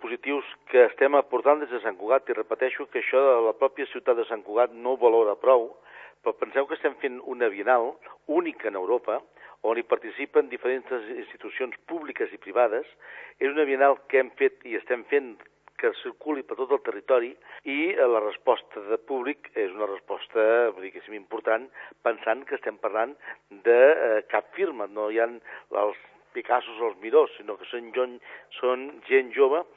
dispositius que estem aportant des de Sant Cugat, i repeteixo que això de la pròpia ciutat de Sant Cugat no ho valora prou, però penseu que estem fent una Bienal única en Europa, on hi participen diferents institucions públiques i privades. És una Bienal que hem fet i estem fent que circuli per tot el territori, i la resposta de públic és una resposta, diguéssim, important, pensant que estem parlant de cap firma, no hi ha els Picassos o els Mirós, sinó que són gent jove